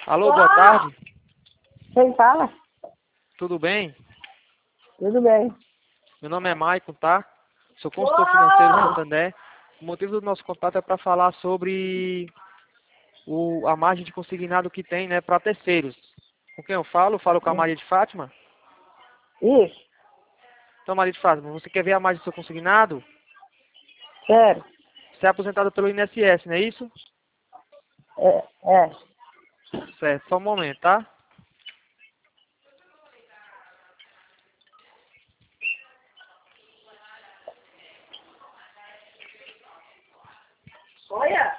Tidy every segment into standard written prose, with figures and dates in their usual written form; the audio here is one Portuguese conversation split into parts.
Alô, boa tarde. Quem fala? Tudo bem? Tudo bem. Meu nome é Maicon, tá? Sou consultor financeiro do Santander. O motivo do nosso contato é para falar sobre a margem de consignado que tem, né, para terceiros. Com quem eu falo? Falo com a Maria de Fátima. Isso, Então, Maria de Fátima, você quer ver a margem do seu consignado? sério. Você é aposentado pelo INSS, não é isso? É. Certo, só um momento, tá? Olha.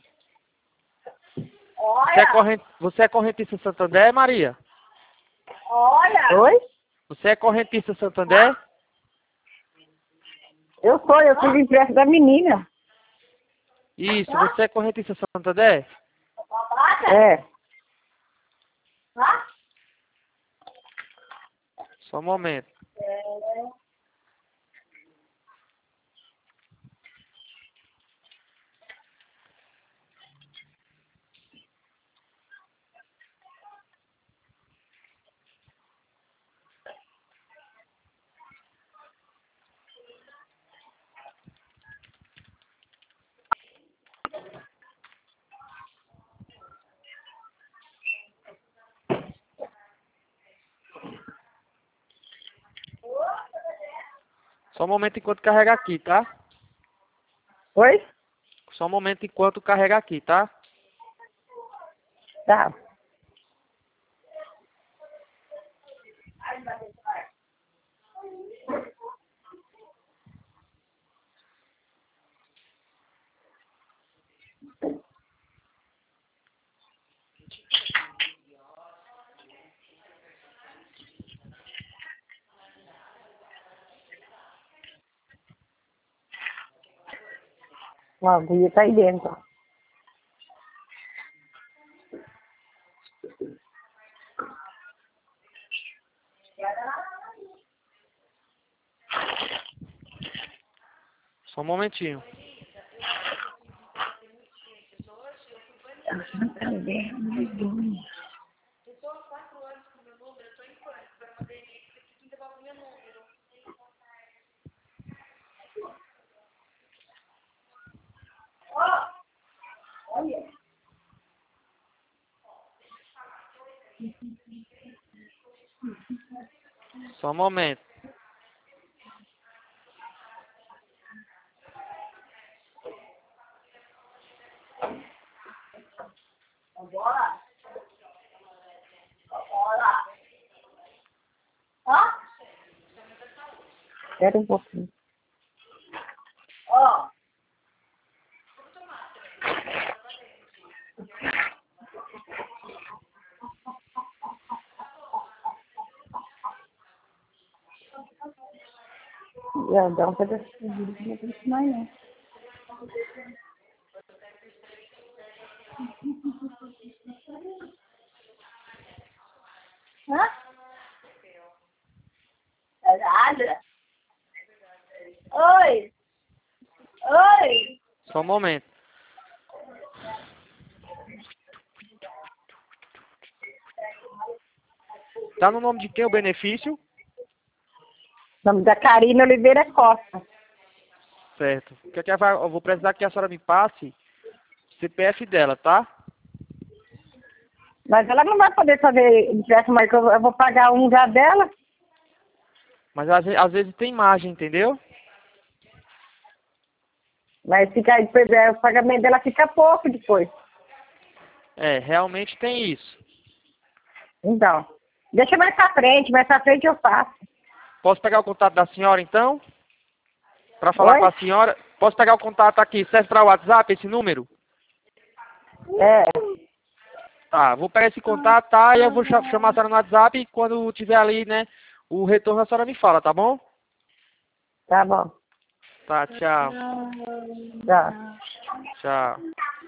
Você é correntista Santander, Maria? Olha. Oi? Você é correntista Santander? Eu fiz empréstimo da menina. Isso, você é correntista Santander? É. Só um momento. Só um momento enquanto carrega aqui, tá? Oi? Só um momento enquanto carrega aqui, tá? Tá. Ó, a agulha tá aí dentro. Só um momentinho. Só um momento. Espera um pouquinho. Dá um pedacinho. Não tem mais, não. É nada. Oi. Oi. Só um momento. Tá no nome de quem o benefício? Nome da Karina Oliveira Costa. Certo. Eu vou precisar que a senhora me passe o CPF dela, tá? Mas ela não vai poder fazer empréstimo, mas eu vou pagar um já dela. Mas às vezes tem margem, entendeu? Mas fica, depois, o pagamento dela fica pouco depois. É, realmente tem isso. Então, deixa mais pra frente eu faço. Posso pegar o contato da senhora, então? Para falar Oi? com a senhora? Posso pegar o contato aqui? Serve para o WhatsApp esse número? É, Tá, vou pegar esse contato, tá? E eu vou chamar a senhora no WhatsApp e quando tiver ali, né, o retorno a senhora me fala, tá bom? tá bom. Tá, tchau. Tá. Tchau.